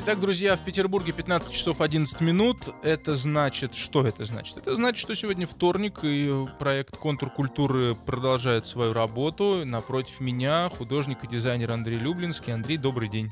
Итак, друзья, в Петербурге 15 часов 11 минут. Это значит, что это значит? Это значит, что сегодня вторник, и проект «Контур культуры» продолжает свою работу. Напротив меня художник и дизайнер Андрей Люблинский. Андрей, добрый день.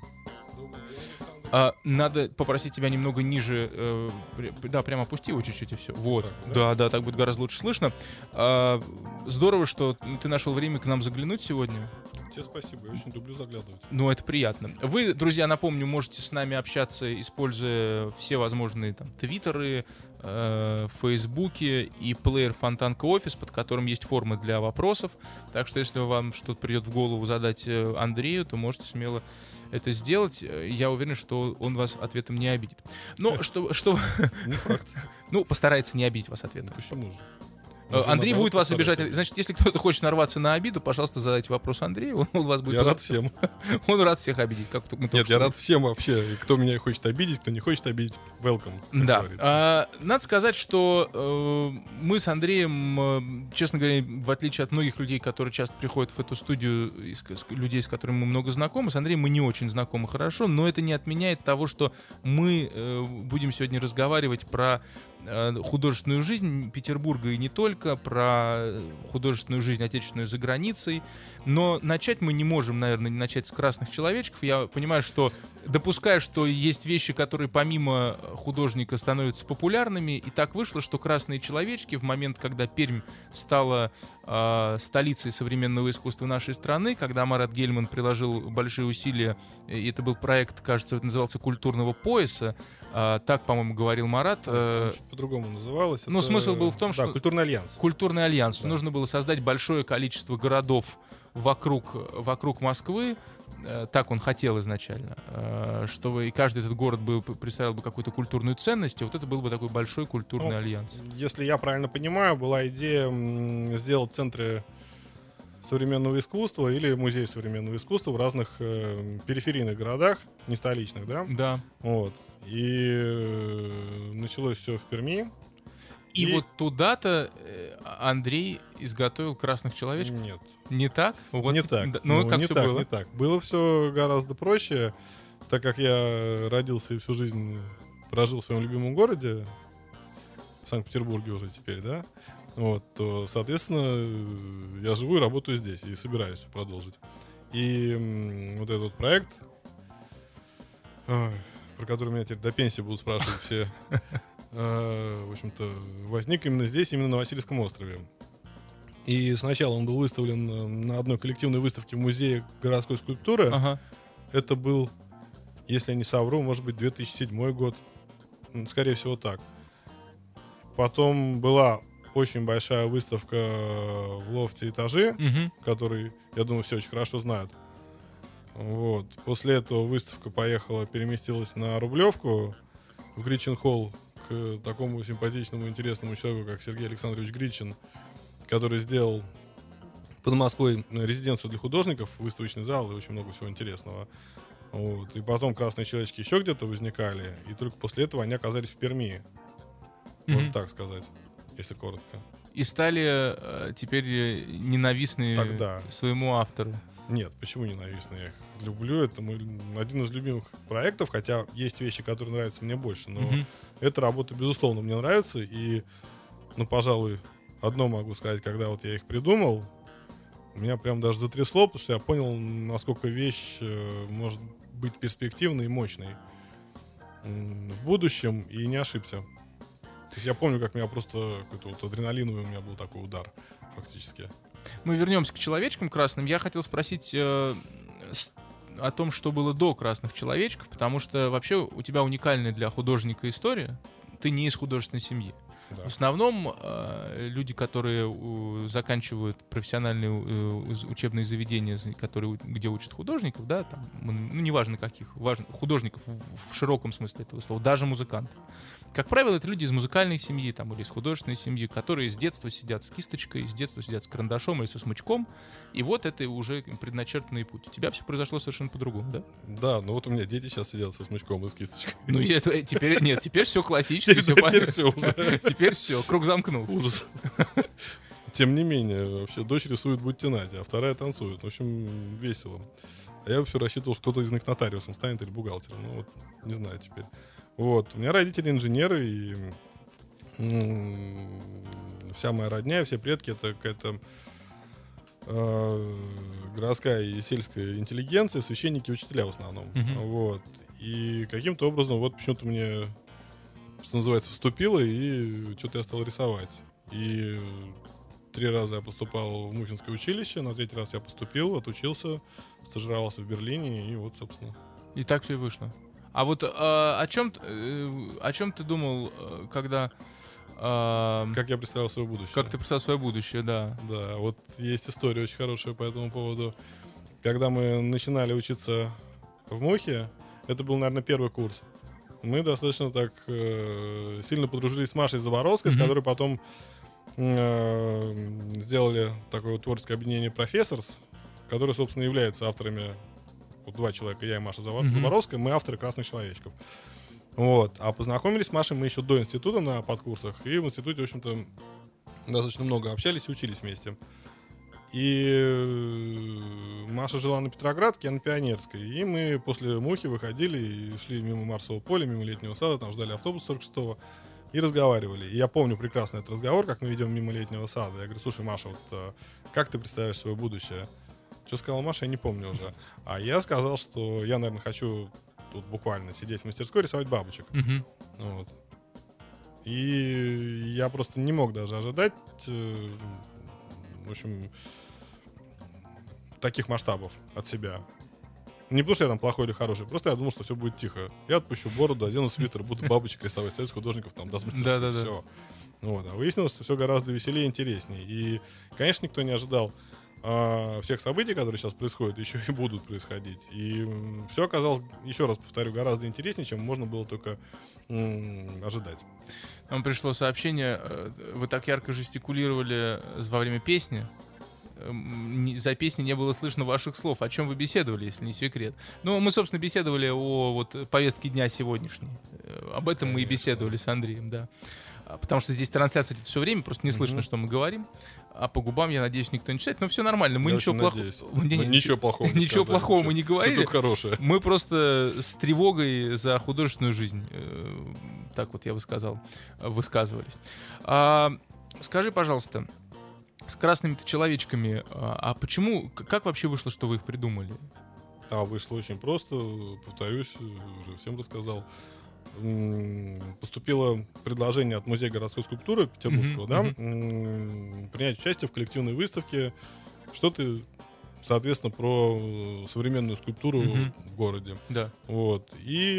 Надо попросить тебя немного ниже, да, прямо опусти его чуть-чуть и все. Вот, так, да, так будет гораздо лучше слышно. Здорово, что ты нашел время к нам заглянуть сегодня. Тебе спасибо, я очень люблю заглядывать. Ну, это приятно. Вы, друзья, напомню, можете с нами общаться, используя все возможные там твиттеры, фейсбуки и плеер Фонтанка Офис, под которым есть формы для вопросов. Так что, если вам что-то придет в голову задать Андрею, то можете смело это сделать. Я уверен, что он вас ответом не обидит. Но что... Не факт. Ну, постарается не обидеть вас ответом. Почему же? Андрей будет вас обижать. Значит, если кто-то хочет нарваться на обиду, пожалуйста, задайте вопрос Андрею. Он вас будет. Я рад всем. Он рад всех обидеть. Нет, я рад всем вообще. Кто меня хочет обидеть, кто не хочет обидеть, welcome. Да. Надо сказать, что мы с Андреем, честно говоря, в отличие от многих людей, которые часто приходят в эту студию, людей, с которыми мы много знакомы, с Андреем мы не очень знакомы хорошо, но это не отменяет того, что мы будем сегодня разговаривать про художественную жизнь Петербурга и не только, про художественную жизнь отечественную за границей. Но начать мы не можем, наверное, не начать с «Красных человечков». Я понимаю, что допускаю, что есть вещи, которые помимо художника становятся популярными, и так вышло, что «Красные человечки» в момент, когда Пермь стала столицей современного искусства нашей страны, когда Марат Гельман приложил большие усилия, и это был проект, кажется, это назывался «Культурного пояса», так, по-моему, говорил Марат. Чуть по-другому называлось. Но смысл был в том, что... Да, Культурный альянс. Культурный альянс. Да. Нужно было создать большое количество городов вокруг Москвы. Так он хотел изначально. Чтобы и каждый этот город представлял бы какую-то культурную ценность. И вот это был бы такой большой культурный альянс. Если я правильно понимаю, была идея сделать центры современного искусства или музей современного искусства в разных периферийных городах, не столичных, да? Да. Вот. И началось все в Перми. И вот туда-то Андрей изготовил «Красных человечков»? Нет. Не так? Вот. Не так. Ну, как не все так, было? Не так. Было все гораздо проще, так как я родился и всю жизнь прожил в своем любимом городе, в Санкт-Петербурге уже теперь, да? Вот, то, соответственно, я живу и работаю здесь, и собираюсь продолжить. И вот этот вот проект, про который меня теперь до пенсии будут спрашивать все, в общем-то, возник именно здесь, именно на Васильевском острове. И сначала он был выставлен на одной коллективной выставке в Музее городской скульптуры. Ага. Это был, если я не совру, может быть, 2007 год. Скорее всего, так. Потом была очень большая выставка в лофте «Этажи», который, я думаю, все очень хорошо знают. Вот. После этого выставка переместилась на Рублевку, в Гричин-холл, к такому симпатичному, интересному человеку, как Сергей Александрович Гричин, который сделал под Москвой резиденцию для художников, выставочный зал и очень много всего интересного. Вот. И потом «Красные человечки» еще где-то возникали, и только после этого они оказались в Перми. Можно так сказать, если коротко. И стали теперь ненавистны своему автору. Нет, почему ненавистны? Я их люблю, это один из любимых проектов, хотя есть вещи, которые нравятся мне больше, но эта работа, безусловно, мне нравится, и, пожалуй, одно могу сказать, когда вот я их придумал, меня прям даже затрясло, потому что я понял, насколько вещь может быть перспективной и мощной в будущем, и не ошибся. То есть я помню, как меня просто какой-то вот адреналиновый у меня был такой удар, фактически. Мы вернемся к человечкам красным. Я хотел спросить о том, что было до «Красных человечков», потому что вообще у тебя уникальная для художника история. Ты не из художественной семьи. Да. В основном люди, которые заканчивают профессиональные учебные заведения, где учат художников, да, там, неважно каких, важно, художников в широком смысле этого слова, даже музыкантов. Как правило, это люди из музыкальной семьи там, или из художественной семьи, которые с детства сидят с кисточкой, с детства сидят с карандашом или со смычком, и вот это уже предначертанный путь. У тебя все произошло совершенно по-другому, да? Да, ну вот у меня дети сейчас сидят со смычком и с кисточкой. Ну теперь все классически, все понятно. Теперь все, круг замкнулся. Ужас. Тем не менее, вообще дочь рисует Буттинати, а вторая танцует. В общем, весело. А я все рассчитывал, что кто-то из них нотариусом станет или бухгалтером. Ну, вот, не знаю теперь. Вот. У меня родители инженеры, и вся моя родня, все предки — это какая-то городская и сельская интеллигенция, священники и учителя в основном. Вот. И каким-то образом вот почему-то мне, что называется, вступило, и что-то я стал рисовать. И 3 раза я поступал в Мухинское училище, на 3-й раз я поступил, отучился, стажировался в Берлине, и вот, собственно. И так все и вышло. А вот о чем ты думал, когда... Как я представлял свое будущее. Как ты представлял свое будущее, да. Да, вот есть история очень хорошая по этому поводу. Когда мы начинали учиться в МОХе, это был, наверное, первый курс, мы достаточно так сильно подружились с Машей Заборовской, с которой потом сделали такое вот творческое объединение «Профессорс», которое, собственно, является авторами, вот 2 человека, я и Маша Заборовская, мы авторы «Красных человечков». Вот. А познакомились с Машей мы еще до института на подкурсах, и в институте, в общем-то, достаточно много общались и учились вместе. И Маша жила на Петроградке, я на Пионерской. И мы после Мухи выходили и шли мимо Марсового поля, мимо Летнего сада, там ждали автобус 46-го и разговаривали. И я помню прекрасно этот разговор, как мы идем мимо Летнего сада. Я говорю: слушай, Маша, вот как ты представляешь свое будущее? Что сказала Маша, я не помню уже. А я сказал, что я, наверное, хочу тут буквально сидеть в мастерской, рисовать бабочек. Вот. И я просто не мог даже ожидать, в общем, таких масштабов от себя. Не потому, что я там плохой или хороший, просто я думал, что все будет тихо. Я отпущу бороду, одену свитер, буду бабочек рисовать, союз художников там даст мастерскую, все. Вот. А выяснилось, что все гораздо веселее и интереснее. И, конечно, никто не ожидал всех событий, которые сейчас происходят, еще и будут происходить. И все оказалось, еще раз повторю, гораздо интереснее, чем можно было только ожидать. Нам пришло сообщение: вы так ярко жестикулировали во время песни, за песней не было слышно ваших слов. О чем вы беседовали, если не секрет? Ну, мы, собственно, беседовали о вот повестке дня сегодняшней. Об этом мы и беседовали с Андреем, да. Потому что здесь трансляция идет все время, просто не слышно, что мы говорим. А по губам, я надеюсь, никто не читает. Но все нормально. Мы ничего плохого мы не говорили. Мы просто с тревогой за художественную жизнь, так вот я бы сказал, высказывались. Скажи, пожалуйста, с красными-то человечками, а почему, как вообще вышло, что вы их придумали? Вышло очень просто, повторюсь, уже всем рассказал. Поступило предложение от Музея городской скульптуры Петербургского, принять участие в коллективной выставке, что-то, соответственно, про современную скульптуру в городе. Да. Вот.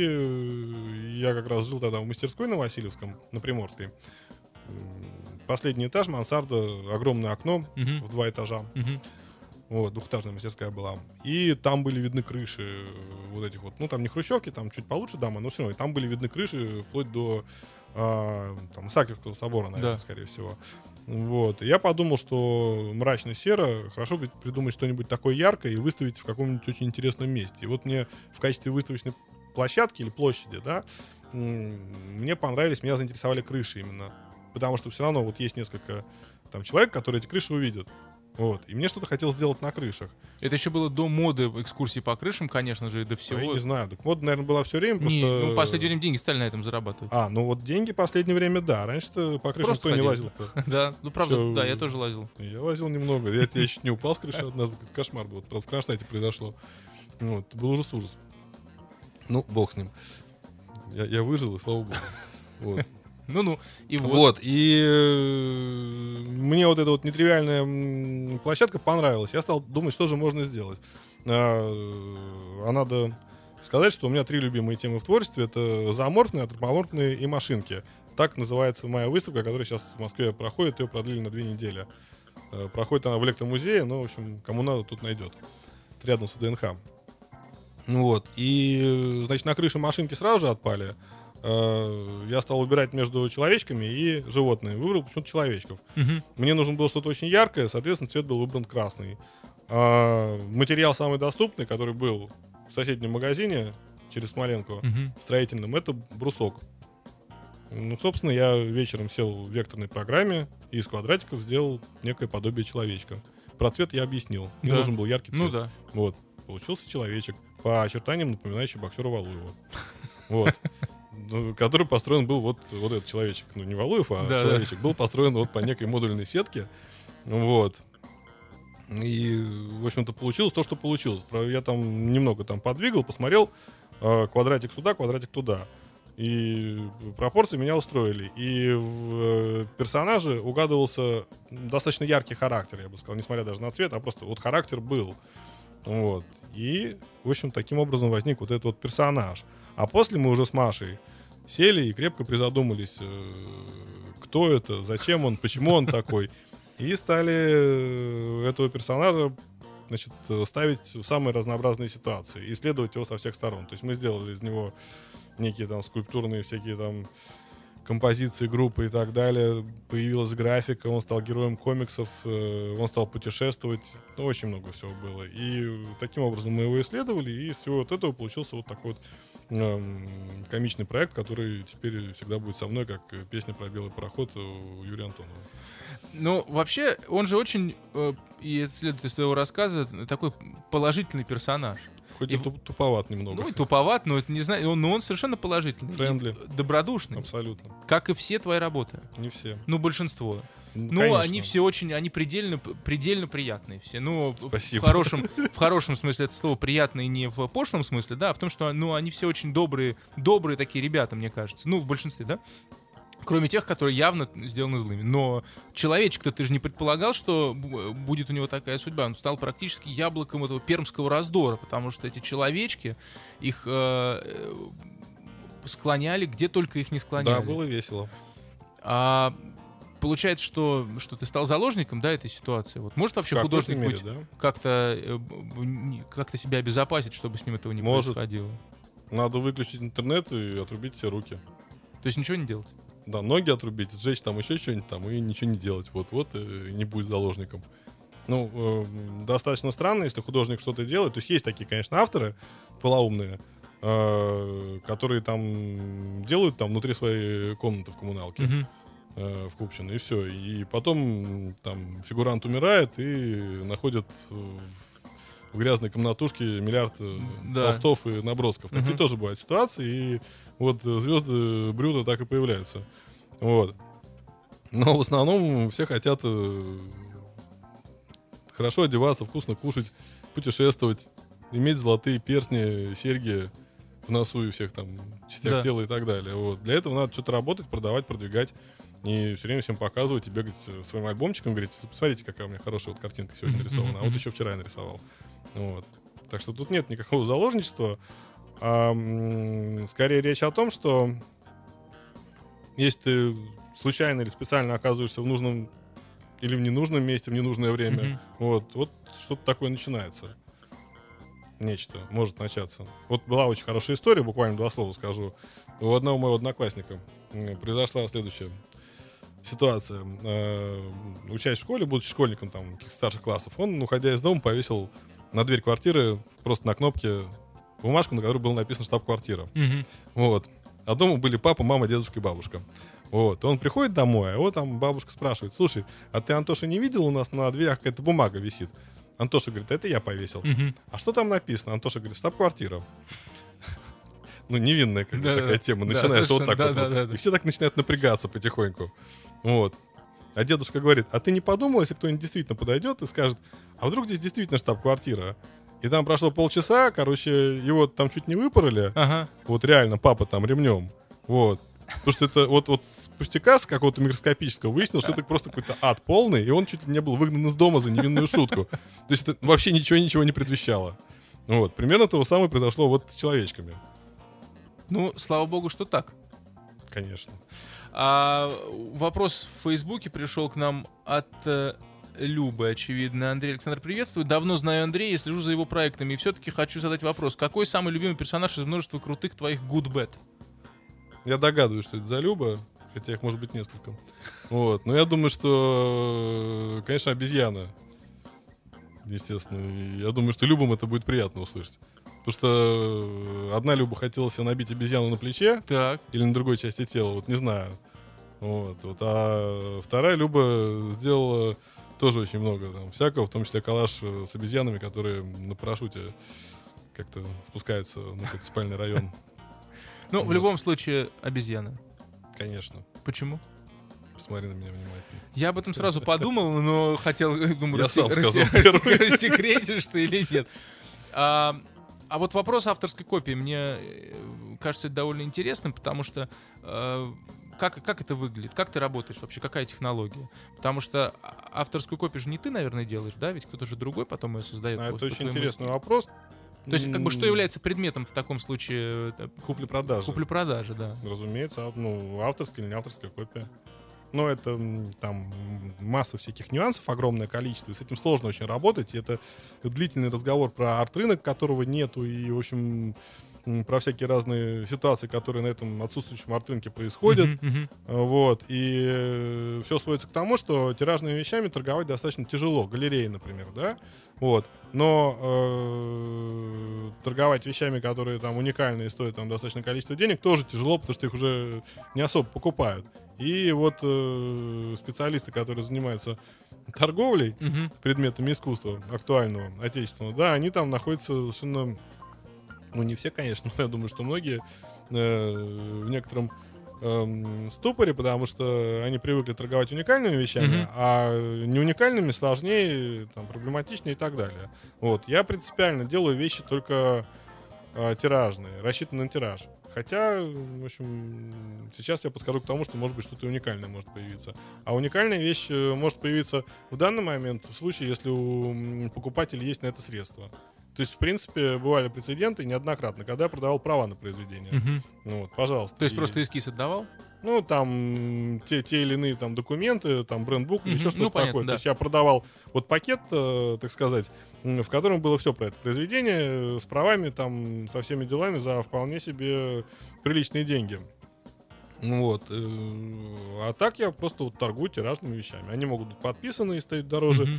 И я как раз жил тогда в мастерской на Васильевском, на Приморской. Последний этаж, мансарда, огромное окно в 2 этажа. Вот, 2-этажная мастерская была. И там были видны крыши вот этих вот, ну там не хрущевки, там чуть получше дома, но все равно. И там были видны крыши вплоть до там, Исаакиевского собора, наверное, скорее всего. Вот. И я подумал, что мрачно-серо, хорошо бы придумать что-нибудь такое яркое и выставить в каком-нибудь очень интересном месте. И вот мне в качестве выставочной площадки или площади, да, мне понравились, меня заинтересовали крыши именно. Потому что все равно вот есть несколько там человек, которые эти крыши увидят. Вот. И мне что-то хотелось сделать на крышах. Это еще было до моды экскурсий по крышам, конечно же, и до всего. Я не знаю. Так мода, наверное, была все время. Ну, в последнее время деньги стали на этом зарабатывать. Ну вот деньги в последнее время, да. Раньше-то по крышам кто не лазил-то. Да, ну правда, да, я тоже лазил. Я лазил немного. Я чуть не упал с крыши однажды. Кошмар был. Правда, в Кронштадте произошло. Вот. Был ужас. Ну, бог с ним. Я выжил, и слава богу. Вот. Ну, и вот. Вот, и мне вот эта вот нетривиальная площадка понравилась. Я стал думать, что же можно сделать. А надо сказать, что у меня 3 любимые темы в творчестве. Это зооморфные, антропоморфные и машинки. Так называется моя выставка, которая сейчас в Москве проходит. Ее продлили на 2 недели. Проходит она в Электромузее, но, в общем, кому надо, тут найдет. Рядом с ДНХ. Вот, и, значит, на крыше машинки сразу же отпали. Я стал выбирать между человечками и животными. Выбрал почему-то человечков. Мне нужно было что-то очень яркое, соответственно, цвет был выбран красный. Материал самый доступный, который был в соседнем магазине через Смоленку, строительном, это брусок. Ну, собственно, я вечером сел в векторной программе и из квадратиков сделал некое подобие человечка. Про цвет я объяснил. Мне нужен был яркий цвет. Ну да. Вот. получился человечек, по очертаниям напоминающий боксера Валуева. Вот. Который построен был вот этот человечек. Ну, не Валуев, а человечек. Был построен вот по некой модульной сетке. Вот. И, в общем-то, получилось то, что получилось. Я там немного там подвигал, посмотрел. Квадратик сюда, квадратик туда. И пропорции меня устроили. И в персонаже угадывался достаточно яркий характер, я бы сказал, несмотря даже на цвет, а просто вот характер был. Вот. И, в общем, таким образом возник вот этот вот персонаж. А после мы уже с Машей сели и крепко призадумались, кто это, зачем он, почему он такой. И стали этого персонажа, значит, ставить в самые разнообразные ситуации, исследовать его со всех сторон. То есть мы сделали из него некие там скульптурные всякие там композиции, группы и так далее. Появилась графика, он стал героем комиксов, он стал путешествовать. Ну, очень много всего было. И таким образом мы его исследовали, и из всего вот этого получился вот такой вот комичный проект, который теперь всегда будет со мной, как песня про белый пароход у Юрия Антонова. Ну, вообще, он же очень, и это следует из своего рассказа, такой положительный персонаж. Хоть и туповат немного. Ну, и туповат, но это не знаю, но он совершенно положительный. Френдли. Добродушный. Абсолютно. Как и все твои работы. Не все. Ну, большинство. Ну, конечно. они все очень, они предельно приятные все. Ну, спасибо. В хорошем смысле это слово приятные не в пошлом смысле, да, а в том, что, ну, они все очень добрые такие ребята, мне кажется. Ну, в большинстве, да. Кроме тех, которые явно сделаны злыми. Но человечек-то, ты же не предполагал, что будет у него такая судьба. Он стал практически яблоком этого пермского раздора, потому что эти человечки, их склоняли, где только их не склоняли. Да, было весело. А получается, что ты стал заложником, да, этой ситуации? Вот может вообще художник мере, быть, да? как-то себя обезопасить, чтобы с ним этого не происходило? Надо выключить интернет и отрубить все руки. То есть ничего не делать? Да, ноги отрубить, сжечь там еще что-нибудь там и ничего не делать. Вот не будет заложником. Ну, достаточно странно, если художник что-то делает. То есть есть такие, конечно, авторы полоумные, которые там делают там внутри своей комнаты в коммуналке, в Купчино, и все. И потом там фигурант умирает и находят в грязной комнатушке миллиард постов и набросков. Такие тоже бывают ситуации, и вот звезды Брюда так и появляются. Вот. Но в основном все хотят хорошо одеваться, вкусно кушать, путешествовать, иметь золотые перстни, серьги в носу и всех там частях тела и так далее. Вот. Для этого надо что-то работать, продавать, продвигать. И все время всем показывать и бегать своим альбомчиком, говорить: посмотрите, какая у меня хорошая вот картинка сегодня нарисована, а вот еще вчера я нарисовал. Вот. Так что тут нет никакого заложничества, а скорее речь о том, что если ты случайно или специально оказываешься в нужном или в ненужном месте в ненужное время, вот что-то такое начинается. Нечто может начаться. Вот была очень хорошая история, буквально 2 слова скажу. У одного моего одноклассника произошла следующая ситуация. Учась в школе, будучи школьником там каких-то старших классов, он, уходя из дома, повесил на дверь квартиры просто на кнопке бумажку, на которой было написано «штаб-квартира». Вот. А дома были папа, мама, дедушка и бабушка. Вот. Он приходит домой, а его там бабушка спрашивает: слушай, а ты, Антоша, не видел, у нас на дверях какая-то бумага висит? Антоша говорит: это я повесил. А что там написано? Антоша говорит: штаб-квартира. Ну, невинная такая тема. Начинается вот так вот. И все так начинают напрягаться потихоньку. Вот. А дедушка говорит: а ты не подумал, если кто-нибудь действительно подойдет и скажет: а вдруг здесь действительно штаб-квартира? И там прошло полчаса, короче, его там чуть не выпороли. Вот реально, папа там ремнем. Вот. Потому что это вот с пустяка, с какого-то микроскопического, выяснилось, что это просто какой-то ад полный, и он чуть ли не был выгнан из дома за невинную шутку. То есть это вообще ничего не предвещало. Вот. Примерно то же самое произошло вот с человечками. Ну, слава богу, что так. Конечно. Вопрос в Фейсбуке пришел к нам от Любы, очевидно. Андрей Александр, приветствую. Давно знаю Андрея, слежу за его проектами. И все-таки хочу задать вопрос. Какой самый любимый персонаж из множества крутых твоих good-bad? Я догадываюсь, что это за Люба, хотя их может быть несколько. Вот. Но я думаю, что, конечно, обезьяна. Естественно. Я думаю, что Любам это будет приятно услышать. Потому что одна Люба хотела себе набить обезьяну на плече или на другой части тела, вот не знаю. Вот. А вторая Люба сделала тоже очень много там всякого, в том числе коллаж с обезьянами, которые на парашюте как-то спускаются на какой-то спальный район. Ну, в любом случае, обезьяна. Конечно. Почему? Посмотри на меня внимательно. Я об этом сразу подумал, но хотел, думаю, Я сам сказал первый. рассекретишь ты или нет. А вот вопрос авторской копии мне кажется довольно интересным, потому что как это выглядит? Как ты работаешь вообще? Какая технология? Потому что авторскую копию же не ты, наверное, делаешь, да? Ведь кто-то же другой потом ее создает. Это очень интересный вопрос. То есть, как бы, что является предметом в таком случае? Купли-продажи. Купли-продажи, да. Разумеется, авторская или не авторская копия. Но это там масса всяких нюансов, огромное количество, и с этим сложно очень работать. И это длительный разговор про арт-рынок, которого нету, и, в общем, про всякие разные ситуации, которые на этом отсутствующем арт-рынке происходят. Вот. И все сводится к тому, что тиражными вещами торговать достаточно тяжело. Галереи, например, да? Вот. Но торговать вещами, которые там уникальные и стоят там достаточное количество денег, тоже тяжело, потому что их уже не особо покупают. И вот специалисты, которые занимаются торговлей предметами искусства актуального, отечественного, да, они там находятся совершенно, ну не все, конечно, но я думаю, что многие в некотором ступоре, потому что они привыкли торговать уникальными вещами, а не уникальными сложнее, там, проблематичнее и так далее. Вот. Я принципиально делаю вещи только тиражные, рассчитанные на тираж. Хотя, в общем, сейчас я подхожу к тому, что, может быть, что-то уникальное может появиться. А уникальная вещь может появиться в данный момент, в случае, если у покупателя есть на это средства. То есть, в принципе, бывали прецеденты неоднократно, когда я продавал права на произведение. Ну, вот, пожалуйста. То есть просто эскиз отдавал? Ну, там, те или иные там документы, там, брендбук или еще что-то такое. Да. То есть я продавал вот пакет, так сказать, в котором было все про это произведение, с правами, там, со всеми делами за вполне себе приличные деньги. Вот. А так я просто вот торгую тиражными вещами. Они могут быть подписаны и стоять дороже,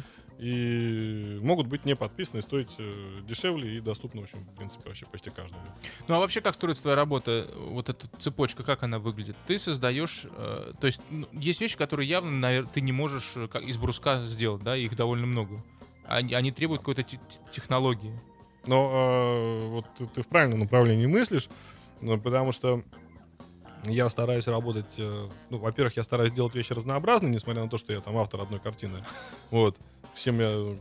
и могут быть не подписаны, стоить дешевле и доступны, в общем, в принципе, вообще почти каждому. Ну а вообще как строится твоя работа, вот эта цепочка, как она выглядит? Ты создаешь, то есть есть вещи, которые явно, наверное, ты не можешь из бруска сделать, да, их довольно много. Они требуют какой-то технологии. Но вот ты в правильном направлении мыслишь, потому что я стараюсь работать, ну, во-первых, я стараюсь делать вещи разнообразные, несмотря на то, что я там автор одной картины. Вот. С чем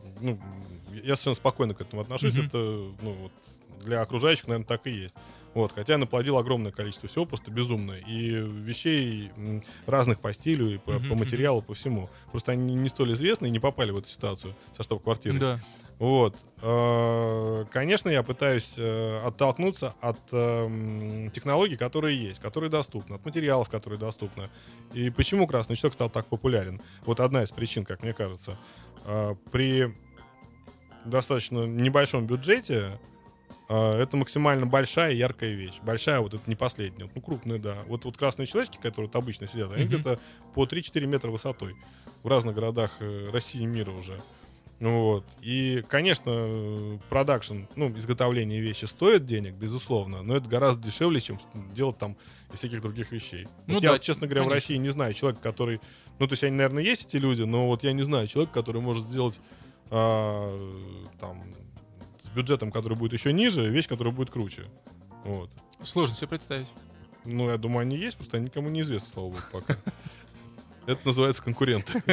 я совершенно спокойно к этому отношусь. Это, ну, вот, для окружающих, наверное, так и есть. Вот. Хотя я наплодил огромное количество всего, просто безумно. И вещей разных по стилю, и по материалу, по всему. Просто они не столь известны и не попали в эту ситуацию со штаб-квартирой. Да. Вот. Конечно, я пытаюсь оттолкнуться от технологий, которые есть, которые доступны, от материалов, которые доступны. И почему красный чток стал так популярен? Вот одна из причин, как мне кажется. При достаточно небольшом бюджете это максимально большая яркая вещь. Большая, вот это не последняя. Ну, крупная, да. Вот красные человечки, которые вот обычно сидят, они где-то по 3-4 метра высотой. В разных городах России и мира уже. Вот. И, конечно, продакшн, ну, изготовление вещи стоит денег, безусловно, но это гораздо дешевле, чем делать там и всех других вещей. Ну, вот да, я, честно говоря, конечно, в России не знаю человека, который... Ну, то есть, они, наверное, есть эти люди, но вот я не знаю человека, который может сделать там с бюджетом, который будет еще ниже, вещь, которая будет круче. Вот. Сложно себе представить. Ну, я думаю, они есть, просто они никому не известны, слава богу, пока. Это называется конкуренты.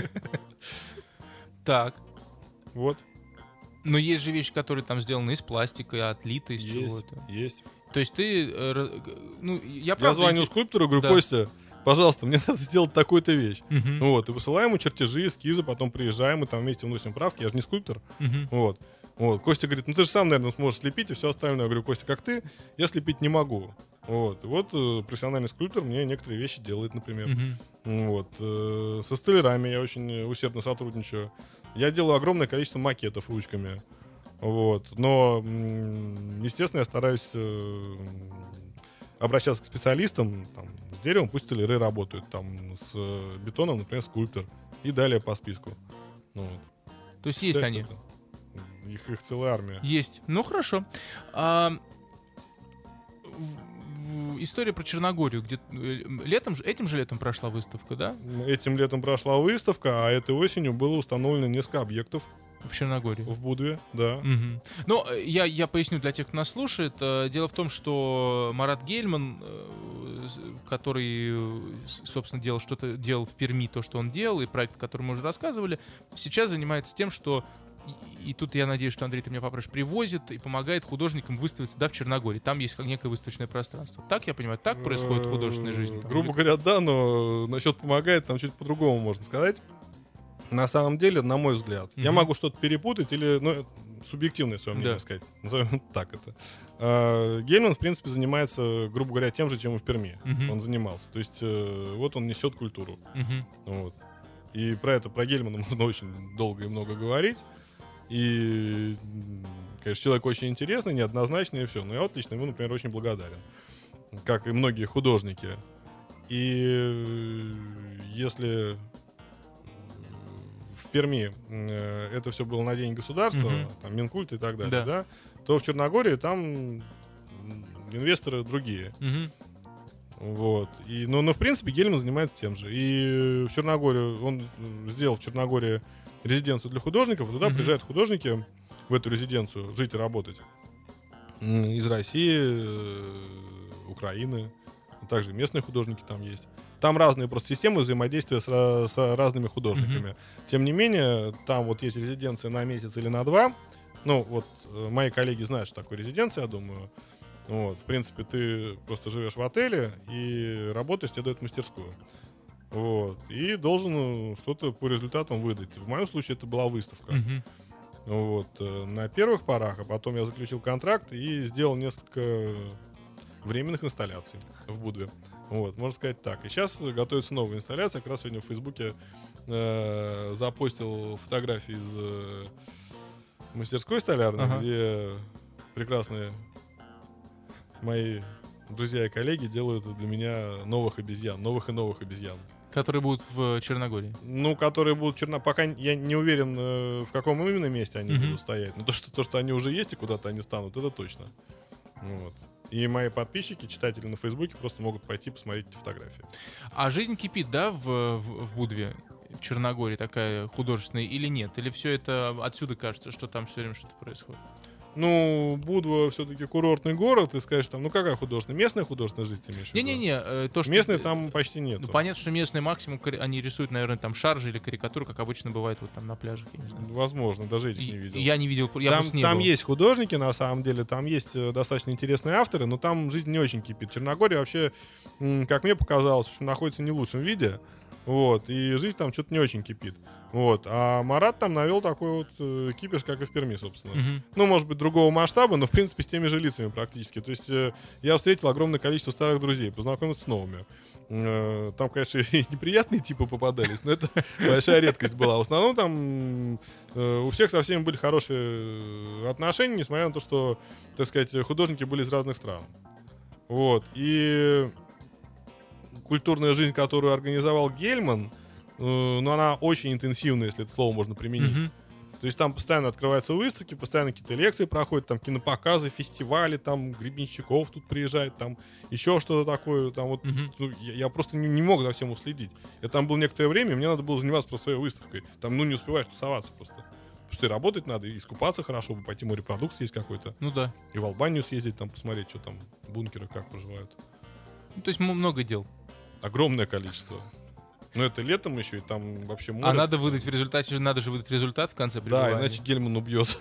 Так. Вот. Но есть же вещи, которые там сделаны из пластика, отлиты из чего-то. Есть. То есть ты... Ну, я звоню скульптору, говорю, Костя, пожалуйста, мне надо сделать такую-то вещь. Вот, и высылаем ему чертежи, эскизы, потом приезжаем, и там вместе вносим правки. Я же не скульптор. Вот. Костя говорит, ну ты же сам, наверное, сможешь слепить и все остальное. Я говорю, Костя, как ты? Я слепить не могу. Вот. И вот профессиональный скульптор мне некоторые вещи делает, например. Вот. Со столярами я очень усердно сотрудничаю. Я делаю огромное количество макетов ручками. Вот. Но, естественно, я стараюсь обращаться к специалистам. Там, с деревом пусть столяры работают. Там, с бетоном, например, скульптор. И далее по списку. Ну, вот. То есть есть они? Их целая армия. Есть. Ну, хорошо. история про Черногорию, где этим же летом прошла выставка, да? Этим летом прошла выставка, а этой осенью было установлено несколько объектов. В Черногории. В Будве, да. Угу. Ну, я поясню для тех, кто нас слушает. Дело в том, что Марат Гельман, который, собственно, делал в Перми то, что он делал, и проект, о котором мы уже рассказывали, сейчас занимается тем, что, и тут я надеюсь, что, Андрей, ты меня поправишь, привозит и помогает художникам выставиться, в Черногории. Там есть как некое выставочное пространство. Так, я понимаю, так происходит художественная жизнь? Грубо говоря, да, но насчет помогает, там чуть по-другому можно сказать. На самом деле, на мой взгляд, я могу что-то перепутать или, субъективное свое мнение сказать. Назовем так это. Гельман, в принципе, занимается, грубо говоря, тем же, чем и в Перми. Он занимался. То есть, вот он несет культуру. Вот. И про Гельмана можно очень долго и много говорить. И, конечно, человек очень интересный, неоднозначный и все. Но я вот лично ему, например, очень благодарен. Как и многие художники. И если в Перми это все было на день государства, там Минкульт и так далее, да, то в Черногории там инвесторы другие. Вот. Но в принципе, Гельман занимается тем же. И в Черногорию, он сделал в Черногории резиденцию для художников, и туда приезжают художники в эту резиденцию жить и работать. Из России, Украины, также местные художники там есть. Там разные просто системы взаимодействия с разными художниками. Тем не менее, там вот есть резиденция на месяц или на 2. Ну, вот мои коллеги знают, что такое резиденция, я думаю. Вот, в принципе, ты просто живешь в отеле и работаешь, тебе дают мастерскую. Вот, и должен что-то по результатам выдать. В моем случае это была выставка. Вот, на первых порах, а потом я заключил контракт и сделал несколько временных инсталляций в Будве. Вот, можно сказать так. И сейчас готовится новая инсталляция. Как раз сегодня в Фейсбуке запостил фотографии из мастерской столярной, где прекрасные мои друзья и коллеги делают для меня новых обезьян. Которые будут в Черногории? Ну, которые будут пока я не уверен, в каком именно месте они будут стоять. Но то, что они уже есть и куда-то они станут, это точно. Вот. И мои подписчики, читатели на Фейсбуке просто могут пойти посмотреть эти фотографии. А жизнь кипит, да, в Будве, в Черногории, такая художественная, или нет? Или все это отсюда кажется, что там все время что-то происходит? Ну, Будва все-таки курортный город, и скажешь там, какая художественная? Местная художественная жизнь ты имеешь в виду? Не-не-не. Местной там почти нету. Ну, понятно, что местный максимум, они рисуют, наверное, там шаржи или карикатуры, как обычно бывает вот там на пляжах, я не знаю. Возможно, даже этих не видел. Я не видел, я просто не там был. есть художники, на самом деле, там есть достаточно интересные авторы, но там жизнь не очень кипит. Черногория вообще, как мне показалось, что находится не в лучшем виде, вот, и жизнь там что-то не очень кипит. Вот. А Марат там навел такой вот кипиш, как и в Перми, собственно. Ну, может быть, другого масштаба, но, в принципе, с теми же лицами практически. То есть я встретил огромное количество старых друзей, познакомился с новыми. Там, конечно, и неприятные типы попадались, но это большая редкость была. В основном там у всех со всеми были хорошие отношения, несмотря на то, что, так сказать, художники были из разных стран. Вот. И культурная жизнь, которую организовал Гельман, но она очень интенсивная, если это слово можно применить. То есть там постоянно открываются выставки, постоянно какие-то лекции проходят, там кинопоказы, фестивали, там Гребенщиков тут приезжает, там еще что-то такое. Там вот, я просто не мог за всем уследить. Я там был некоторое время, и мне надо было заниматься просто своей выставкой. Там, не успеваешь тусоваться просто. Потому что и работать надо, и искупаться хорошо, пойти морепродукт есть какой-то. Ну да. И в Албанию съездить, там посмотреть, что там бункеры как проживают. Ну, то есть много дел. Огромное количество. Но это летом еще, и там вообще море. А надо же выдать результат в конце пребывания. Да, иначе Гельман убьет.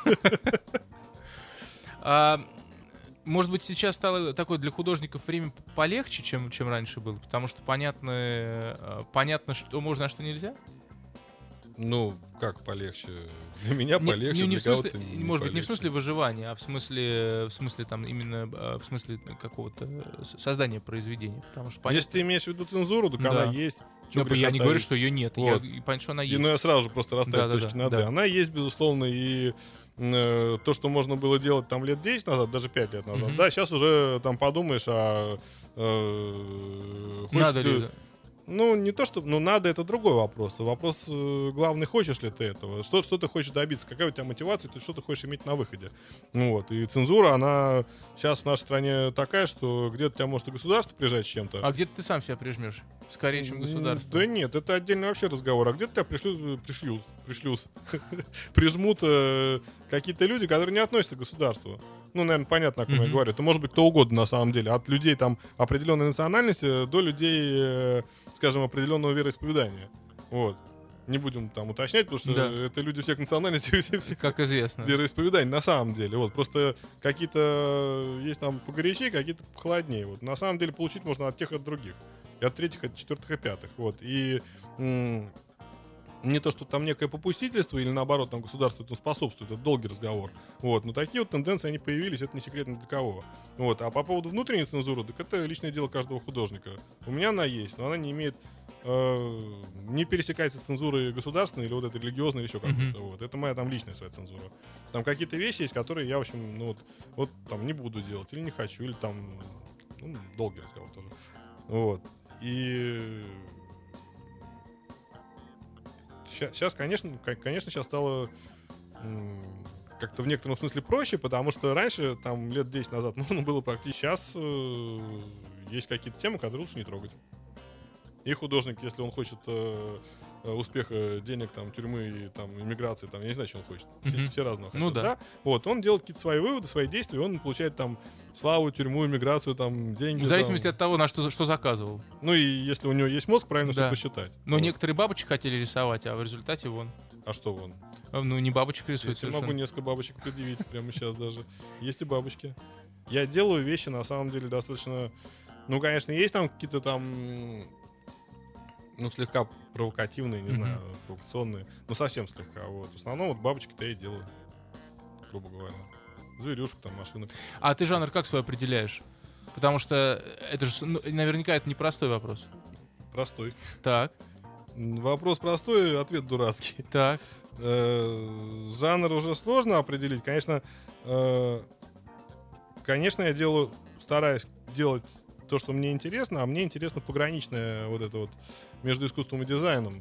Может быть, сейчас стало такое для художников время полегче, чем раньше было? Потому что понятно, что можно, а что нельзя? Ну, как полегче? Для меня полегче, для кого-то не может быть, полегче. не в смысле выживания, а в смысле там именно в смысле какого-то создания произведения. Потому что Если ты имеешь в виду цензуру, так она есть. Я не говорю, что ее нет. Вот. Я понятно, что она есть. Я сразу же просто расставил точки над «и». Она есть, безусловно, и то, что можно было делать там лет 10 назад, даже 5 лет назад, да, сейчас уже там подумаешь, Надо ли? Ну, не то, что... Ну, надо, это другой вопрос. Вопрос главный, хочешь ли ты этого? Что ты хочешь добиться? Какая у тебя мотивация? Что ты хочешь иметь на выходе? Ну, вот. И цензура, она сейчас в нашей стране такая, что где-то тебя может и государство прижать с чем-то. А где-то ты сам себя прижмешь? Скорее, чем государство. Да нет, это отдельный вообще разговор. А где-то тебя прижмут какие-то люди, которые не относятся к государству. Ну, наверное, понятно, о ком я говорю. Это может быть кто угодно, на самом деле. От людей там определенной национальности до людей, скажем, определенного вероисповедания. Вот. Не будем там уточнять, потому что это люди всех национальностей, всех как известно. Вероисповеданий, на самом деле. Вот. Просто какие-то есть там погорячее, какие-то похолоднее. Вот. На самом деле получить можно от тех и от других. И от третьих, от четвертых и пятых. Вот. И не то, что там некое попустительство или наоборот там государство этому способствует, это долгий разговор. Вот. Но такие вот тенденции, они появились, это не секрет ни для кого. Вот. А по поводу внутренней цензуры, так это личное дело каждого художника. У меня она есть, но она не имеет, не пересекается с цензурой государственной или вот этой религиозной или еще как-то. Вот. Это моя там личная своя цензура. Там какие-то вещи есть, которые я, в общем, ну вот там не буду делать или не хочу, или там, ну, долгий разговор тоже. Вот. И сейчас, конечно, сейчас стало как-то в некотором смысле проще, потому что раньше, там, лет 10 назад можно было практически... Сейчас есть какие-то темы, которые лучше не трогать. И художник, если он хочет успеха, денег, там, тюрьмы, там, иммиграции, там, я не знаю, что он хочет. Все разного хотят, да? Вот, он делает какие-то свои выводы, свои действия, он получает там славу, тюрьму, иммиграцию, там, деньги. В зависимости там. от того, на что заказывал. Ну и если у него есть мозг, правильно все посчитать. Но вот. Некоторые бабочек хотели рисовать, а в результате вон. А что вон? Ну, не бабочек рисуют. Я могу несколько бабочек предъявить прямо сейчас даже. Есть и бабочки. Я делаю вещи, на самом деле, достаточно... Ну, конечно, есть там какие-то там... Ну, слегка провокативные, не знаю, провокационные. Ну, совсем слегка. Вот. В основном вот бабочки-то я и делаю, грубо говоря. Зверюшек, там, машинок. А ты жанр как свой определяешь? Потому что это же, ну, наверняка это непростой вопрос. Простой. Так. Вопрос простой, ответ дурацкий. Так. Жанр уже сложно определить. Конечно, я стараюсь делать то, что мне интересно, а мне интересно пограничное вот это вот между искусством и дизайном.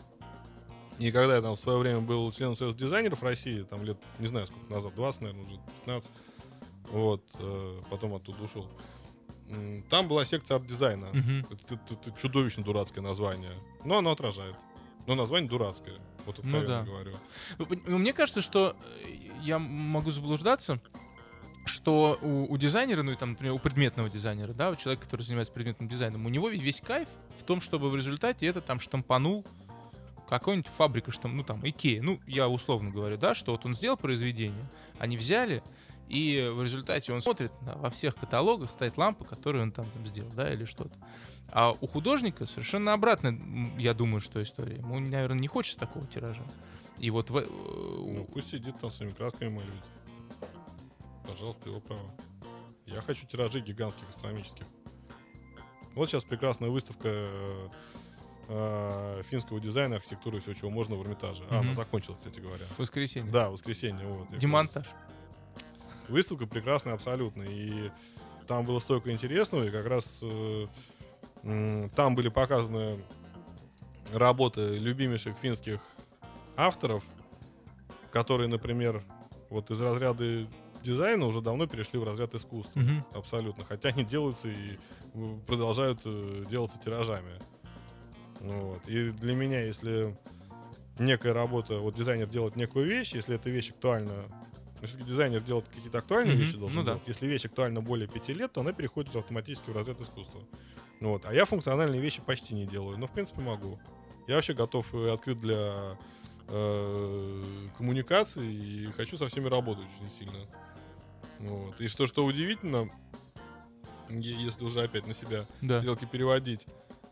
И когда я там в свое время был членом Союза дизайнеров России, там лет, не знаю сколько назад, 20, наверное, уже 15, вот, потом оттуда ушел. Там была секция арт-дизайна. Это чудовищно дурацкое название. Но оно отражает. Но название дурацкое. Вот откровенно говорю. Мне кажется, что я могу заблуждаться, что у дизайнера, ну и там, например, у предметного дизайнера, да, у человека, который занимается предметным дизайном, у него весь кайф в том, чтобы в результате это там штампанул какой-нибудь фабрика, ну там, Икея, ну, я условно говорю, да, что вот он сделал произведение, они взяли, и в результате он смотрит, во всех каталогах стоит лампа, которую он там сделал, да, или что-то. А у художника совершенно обратно, я думаю, что история. Ему, наверное, не хочется такого тиража. И вот... Ну, пусть сидит там своими красками малюет. Пожалуйста, его право. Я хочу тиражей гигантских, астрономических. Вот сейчас прекрасная выставка финского дизайна, архитектуры и всего, чего можно в Эрмитаже. Она закончилась, кстати говоря. В воскресенье. Да, в воскресенье. Вот, демонтаж. Выставка прекрасная абсолютно. И там было столько интересного, и как раз там были показаны работы любимейших финских авторов, которые, например, вот из разряда дизайна уже давно перешли в разряд искусства. Абсолютно. Хотя они делаются и продолжают делаться тиражами. Вот. И для меня, если некая работа, вот дизайнер делает некую вещь, если эта вещь актуальна, все-таки дизайнер делает какие-то актуальные вещи, должен делать. Если вещь актуальна более 5 лет, то она переходит уже автоматически в разряд искусства. Вот. А я функциональные вещи почти не делаю, но в принципе могу. Я вообще готов и открыт для коммуникации и хочу со всеми работать очень сильно. Вот. И что удивительно, если уже опять на себя стрелки переводить,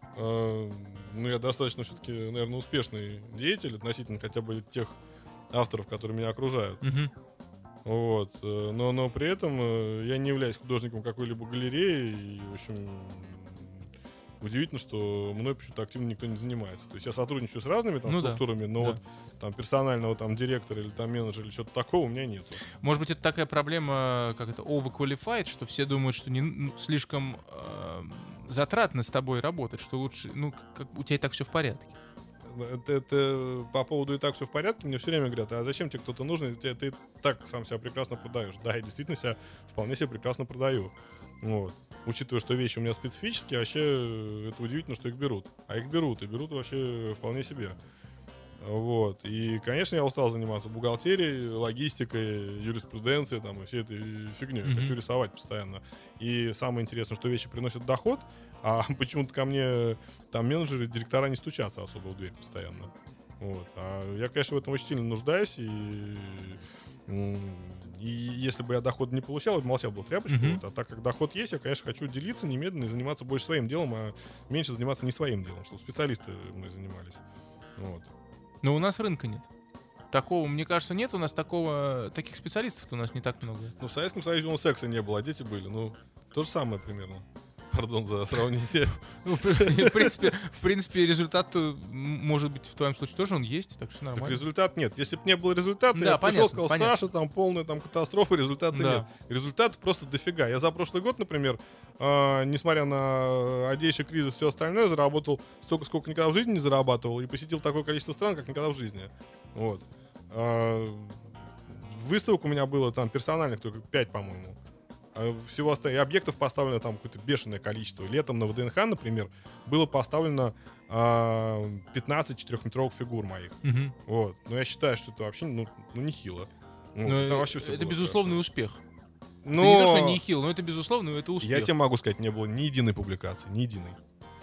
ну, я достаточно все-таки, наверное, успешный деятель относительно хотя бы тех авторов, которые меня окружают. Вот. Но при этом я не являюсь художником какой-либо галереи. И, в общем, удивительно, что мной почему-то активно никто не занимается. То есть я сотрудничаю с разными там структурами, но вот там персонального там директора или там менеджера или что-то такого у меня нет. Может быть, это такая проблема, как это, overqualified, что все думают, что не слишком затратно с тобой работать, что лучше, у тебя и так все в порядке. Это по поводу «и так все в порядке» мне все время говорят: а зачем тебе кто-то нужен, ты так сам себя прекрасно продаешь. Да, я действительно себя вполне себе прекрасно продаю. Вот. Учитывая, что вещи у меня специфические, вообще это удивительно, что их берут. А их берут, и берут вообще вполне себе. Вот. И, конечно, я устал заниматься бухгалтерией, логистикой, юриспруденцией там, и всей этой фигней. Я хочу рисовать постоянно. И самое интересное, что вещи приносят доход, а почему-то ко мне там менеджеры, директора не стучатся особо в дверь постоянно. Вот. А я, конечно, в этом очень сильно нуждаюсь. И если бы я доход не получал, я бы молчал, был тряпочку. Вот. А так как доход есть, я, конечно, хочу делиться немедленно и заниматься больше своим делом, а меньше заниматься не своим делом, чтобы специалисты мной занимались. Вот. Но у нас рынка нет. Такого, мне кажется, нет у нас таких специалистов-то у нас не так много. Ну, в Советском Союзе у нас секса не было, а дети были. Ну, то же самое примерно. Пардон за сравнение. Ну, в принципе, результат, может быть, в твоем случае тоже он есть, так все нормально. Так результат нет. Если бы не было результата, да, я пришел, сказал: понятно. Саша, там полная там катастрофа, результата нет. Результат просто дофига. Я за прошлый год, например, несмотря на одейший кризис и все остальное, заработал столько, сколько никогда в жизни не зарабатывал, и посетил такое количество стран, как никогда в жизни. Вот. Выставок у меня было там персональных только 5, по-моему. Всего остальных объектов поставлено там какое-то бешеное количество. Летом на ВДНХ, например, было поставлено 15 4-метровых фигур моих. Вот. Но я считаю, что это вообще нехило. Это безусловный успех. Но... Не то, что нехило, но это безусловно, это успех. Я тебе могу сказать, не было ни единой публикации, ни единой.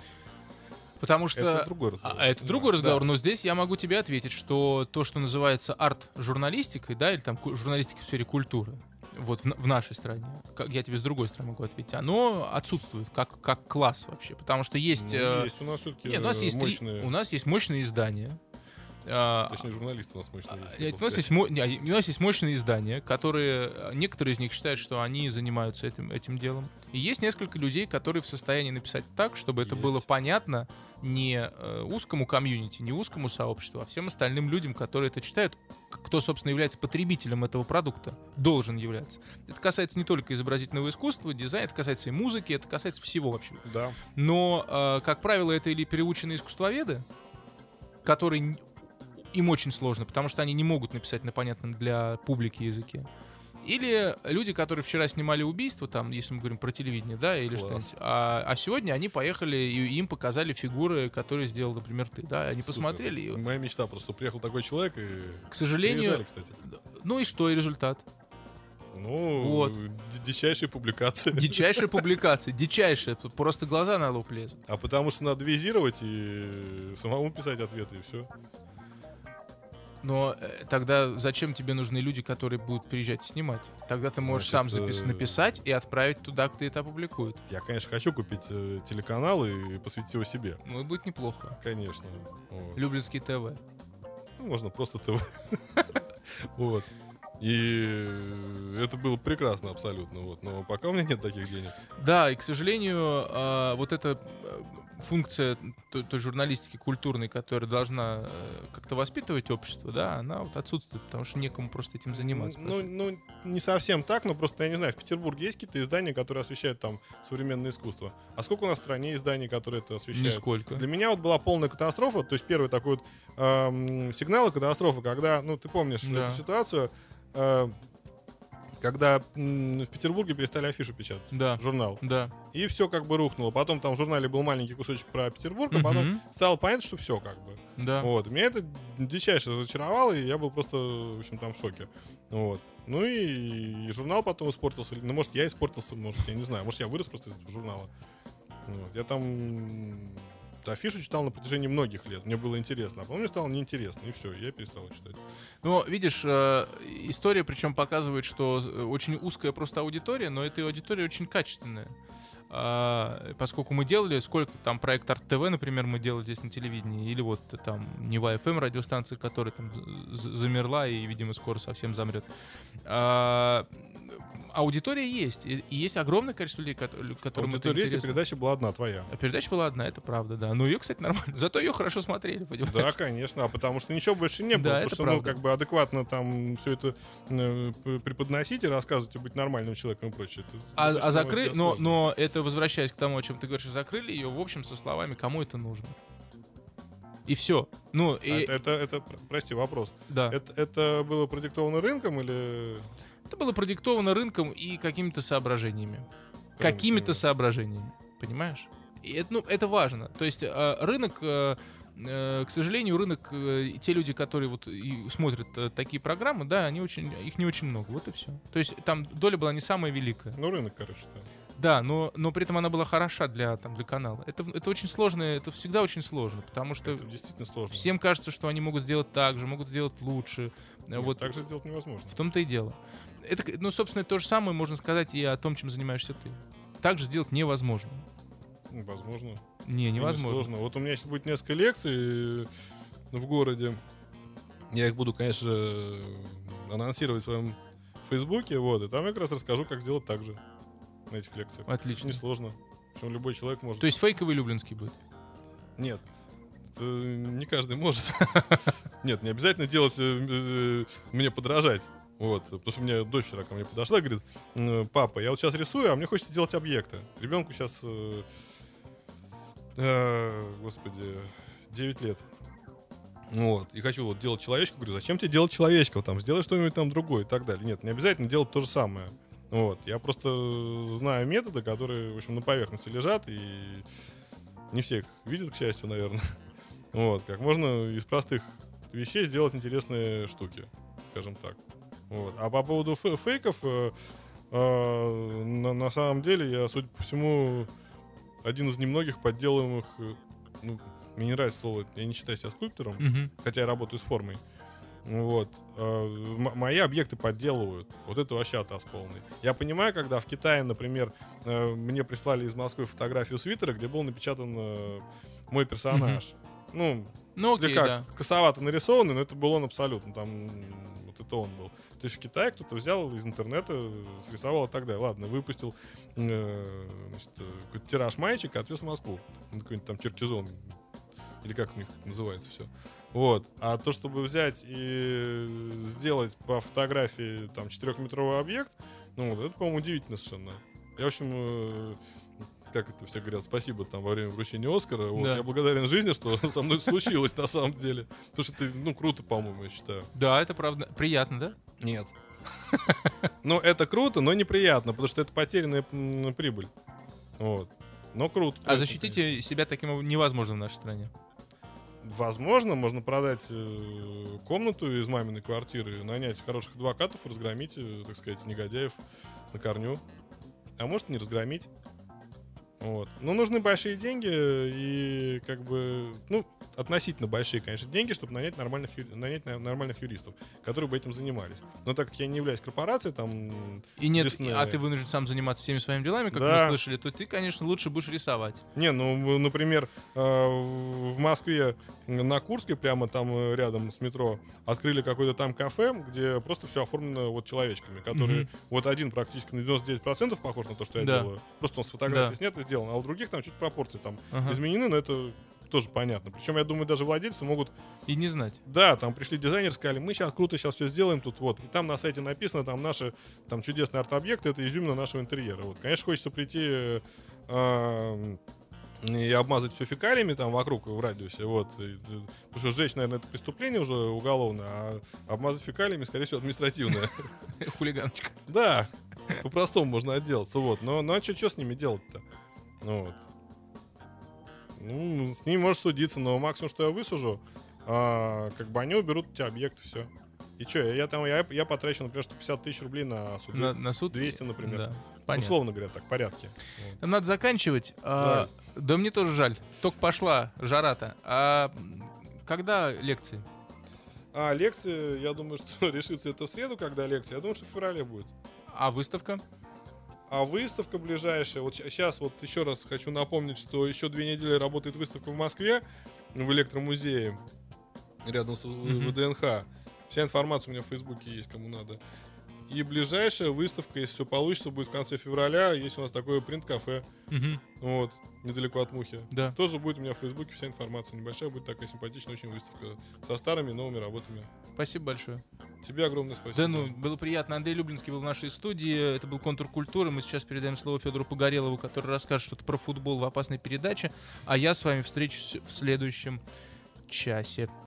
Потому что... Это другой разговор. Это другой разговор, да. Но здесь я могу тебе ответить, что то, что называется арт-журналистикой, да, или там журналистикой в сфере культуры, вот в нашей стране, я тебе с другой стороны могу ответить, оно отсутствует как класс вообще, потому что есть... Есть у нас все-таки мощные... У нас есть мощные издания. Точнее, журналисты у нас мощные есть. У нас есть мощные издания, некоторые из них считают, что они занимаются этим делом. И есть несколько людей, которые в состоянии написать так, чтобы это было понятно не узкому комьюнити, не узкому сообществу, а всем остальным людям, которые это читают, кто, собственно, является потребителем этого продукта, должен являться. Это касается не только изобразительного искусства, дизайна, это касается и музыки, это касается всего вообще. Да. Но, как правило, это или переученные искусствоведы, которые... Им очень сложно, потому что они не могут написать на понятном для публики языке. Или люди, которые вчера снимали убийство, там, если мы говорим про телевидение, да, или что-нибудь. А сегодня они поехали, и им показали фигуры, которые сделал, например, ты, да. Они посмотрели. И... Моя мечта просто, приехал такой человек и... К сожалению... Привязали, кстати. Ну и что, и результат? Вот. Дичайшая публикация. Дичайшая публикация, дичайшая. Просто глаза на лоб лезут. А потому что надо визировать и самому писать ответы, и все. Но тогда зачем тебе нужны люди, которые будут приезжать и снимать? Тогда ты можешь сам написать и отправить туда, где это опубликуют. Я, конечно, хочу купить телеканал и посвятить его себе. Ну, и будет неплохо. Конечно. Вот. Люблинский ТВ. Ну, можно просто ТВ. Вот. И это было прекрасно абсолютно. Вот. Но пока у меня нет таких денег. Да, и, к сожалению, вот эта функция той журналистики культурной, которая должна как-то воспитывать общество, да, она вот отсутствует, потому что некому просто этим заниматься. Ну, не совсем так, но просто, я не знаю, в Петербурге есть какие-то издания, которые освещают там современное искусство. А сколько у нас в стране изданий, которые это освещают? Нисколько. Для меня вот была полная катастрофа, то есть первый такой вот сигнал катастрофы, когда, ты помнишь эту ситуацию, когда в Петербурге перестали афишу печатать, журнал. Да. И все как бы рухнуло. Потом там в журнале был маленький кусочек про Петербург, а потом стало понятно, что все как бы. Да. Вот. Меня это дичайше разочаровало, и я был просто, в общем, там в шоке. Вот. Ну и журнал потом испортился. Ну, может, я испортился, может, я не знаю. Может, я вырос просто из этого журнала. Вот. Я там афишу читал на протяжении многих лет. Мне было интересно. А потом мне стало неинтересно, и все, я перестал читать. Ну, видишь, история, причем показывает, что очень узкая просто аудитория, но эта аудитория очень качественная. Поскольку мы делали, сколько там проект Арт-ТВ, например, мы делали здесь на телевидении, или вот там Нева FM радиостанция, которая там замерла и, видимо, скоро совсем замрет. Аудитория есть, и есть огромное количество людей, которым это интересно. Есть, передача была одна, твоя. Передача была одна, это правда, да. Но ее, кстати, нормально. Зато ее хорошо смотрели, понимаешь? Да, конечно, потому что ничего больше не было. Да, потому что, как бы адекватно там все это преподносить и рассказывать, и быть нормальным человеком и прочее. Но это это возвращаясь к тому, о чем ты говоришь, закрыли ее, в общем, со словами «кому это нужно?». И все. Ну, Это, прости, вопрос. Да. Это было продиктовано рынком или... Это было продиктовано рынком и какими-то соображениями. Какими-то соображениями, понимаешь? И это важно. То есть рынок, к сожалению, рынок, те люди, которые вот и смотрят такие программы, да, их не очень много. Вот и все. То есть там доля была не самая великая. Ну, рынок, короче, да. Да, но при этом она была хороша для канала. Это очень сложно, это всегда очень сложно, потому что это действительно сложно. Всем кажется, что они могут сделать так же, могут сделать лучше. Нет, вот. Так же сделать невозможно. В том-то и дело. Это, собственно, то же самое можно сказать и о том, чем занимаешься ты. Так же сделать невозможно. Возможно. Невозможно. Сложно. Вот у меня сейчас будет несколько лекций в городе. Я их буду, конечно, анонсировать в своем Фейсбуке. Вот, и там я как раз расскажу, как сделать так же на этих лекциях. Отлично. Несложно. Причем любой человек может. То есть фейковый Люблинский будет? Нет. Это не каждый может. Нет, не обязательно делать мне подражать. Вот, потому что мне дочь вчера ко мне подошла и говорит: папа, я вот сейчас рисую, а мне хочется делать объекты. Ребенку сейчас, господи, 9 лет. Вот, и хочу вот делать человечка. Говорю, зачем тебе делать человечка? Там, сделай что-нибудь там другое и так далее. Нет, не обязательно делать то же самое. Вот, я просто знаю методы, которые, в общем, на поверхности лежат, и не все их видят, к счастью, наверное. Вот, как можно из простых вещей сделать интересные штуки, скажем так. Вот. А по поводу фейков, на самом деле, я, судя по всему, один из немногих подделываемых, ну, мне не нравится слово, я не считаю себя скульптором, хотя я работаю с формой. Вот. Мои объекты подделывают. Вот это вообще атас полный. Я понимаю, когда в Китае, например, мне прислали из Москвы фотографию свитера, где был напечатан мой персонаж. Ну, окей, слегка да. косовато нарисованный, но это был он абсолютно. Там вот это он был. То есть в Китае кто-то взял из интернета, срисовал и так далее. Ладно, выпустил какой-то тираж маечек и отвез в Москву. Какой-нибудь там Черкизон. Или как у них называется все. Вот. А то, чтобы взять и сделать по фотографии там 4-метровый объект, ну, это, по-моему, удивительно совершенно. Я, в общем, как это все говорят, спасибо там во время вручения Оскара. Вот, да. Я благодарен жизни, что со мной случилось на самом деле. Потому что это, ну, круто, по-моему, я считаю. Да, это правда. Приятно, да? Нет. Ну, это круто, но неприятно, потому что это потерянная прибыль. Вот. Но круто. А защитить себя таким образом невозможно в нашей стране. Возможно, можно продать комнату из маминой квартиры, нанять хороших адвокатов, разгромить, так сказать, негодяев на корню. А может, не разгромить. Вот. Но нужны большие деньги и как бы, ну, относительно большие, конечно, деньги, чтобы нанять нормальных юристов, которые бы этим занимались. Но так как я не являюсь корпорацией, там... И нет, а ты вынужден сам заниматься всеми своими делами, как мы слышали, то ты, конечно, лучше будешь рисовать. Не, ну, например, в Москве на Курской, прямо там рядом с метро, открыли какое-то там кафе, где просто все оформлено вот человечками, которые вот один практически на 99% похож на то, что я делаю. Просто он с фотографией снят и сделан, а у других там чуть пропорции там изменены, но это тоже понятно. Причем, я думаю, даже владельцы могут... И не знать. Да, там пришли дизайнеры, сказали, мы сейчас круто сейчас все сделаем тут, вот. И там на сайте написано, там наши там чудесные арт-объекты, это изюмина нашего интерьера. Вот. Конечно, хочется прийти и обмазать все фекалиями там вокруг, в радиусе, вот. Потому что сжечь, наверное, это преступление уже уголовное, а обмазать фекалиями, скорее всего, административное. Хулиганочка. Да, по-простому можно отделаться, вот. Но а что с ними делать-то? Ну, вот. Ну, с ними можешь судиться, но максимум, что я высужу, как бы они уберут у тебя объект, все. И что, я потрачу, например, 150 тысяч рублей на суд. На суд? 200, например. Да, понятно. Условно говоря, так, порядки. Вот. Надо заканчивать. Да, мне тоже жаль. Только пошла жара-то. А когда лекции? Лекции, я думаю, что решится это в среду, когда лекция. Я думаю, что в феврале будет. А выставка? А выставка ближайшая, вот сейчас вот еще раз хочу напомнить, что еще 2 недели работает выставка в Москве, в электромузее, рядом с ВДНХ. Вся информация у меня в Фейсбуке есть, кому надо. И ближайшая выставка, если все получится, будет в конце февраля. Есть у нас такое принт-кафе. Мгм. Вот, недалеко от Мухи. Да. Тоже будет у меня в Фейсбуке вся информация небольшая. Будет такая симпатичная очень выставка со старыми и новыми работами. Спасибо большое. Тебе огромное спасибо. Да ну, было приятно. Андрей Люблинский был в нашей студии. Это был «Контур культуры». Мы сейчас передаем слово Федору Погорелову, который расскажет что-то про футбол в опасной передаче. А я с вами встречусь в следующем часе.